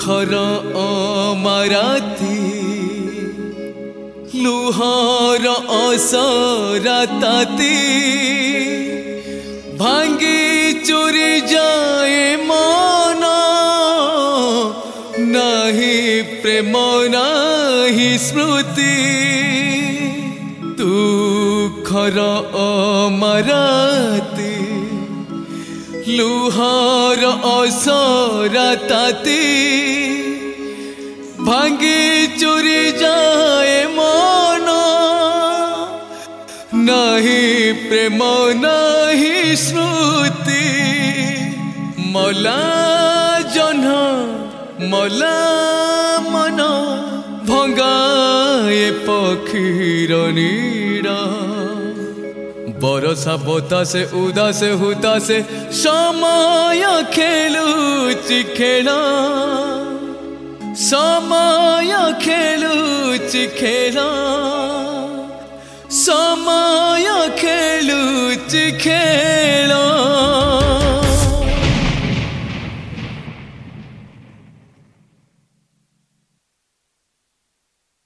दुखर अमराती लुहर असरा ताती भांगी चोरी जाए मन नाही प्रेम नाही स्मृति दुखर अमराती लुहार असरा ताती भांगी चोरी जाए मन नहीं प्रेम नहीं स्मृति मला जन्ह मला मन भंगाए पक्षीर नीड़ा बरसा बतासे उदासे हुतासे समय खेलुची खेला समय खेलुची खेला समय खेलुची खेला।